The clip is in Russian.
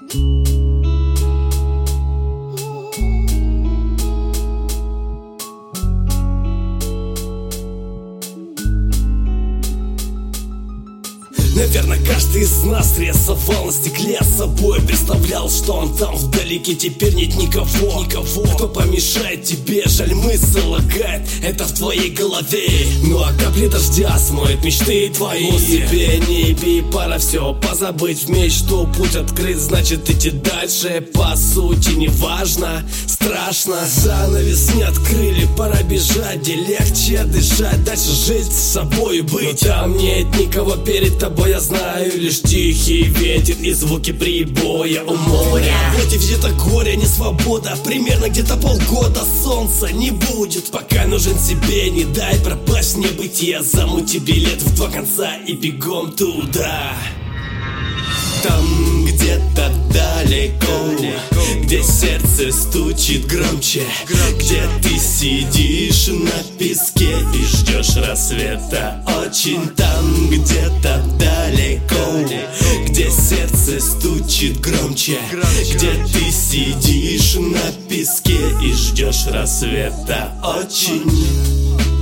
Наверное, каждый из нас рисовал на стекле с собой, представлял, что он там вдалеке. Теперь нет никого, кто помешает тебе. Жаль, мысль лагает, это в твоей голове. Ну а капли дождя смоют мечты твои. Ну себе не бей, пора все позабыть. В мечту путь открыт, значит идти дальше. По сути не важно, страшно. Занавес не открыли, пора бежать, где легче дышать. Дальше жить с собой быть. Но там нет никого перед тобой, я знаю, лишь тихий ветер и звуки прибоя у моря. Вот и где-то горе, не свобода. Примерно где-то полгода солнца не будет. Пока нужен себе, не дай пропасть в небытие. Замути билет в два конца и бегом туда. Там где-то далеко, где сердце стучит громче, где ты сидишь на песке и ждешь рассвета. Очень там где-то далеко, где сердце стучит громче, где ты сидишь на песке и ждешь рассвета. Очень.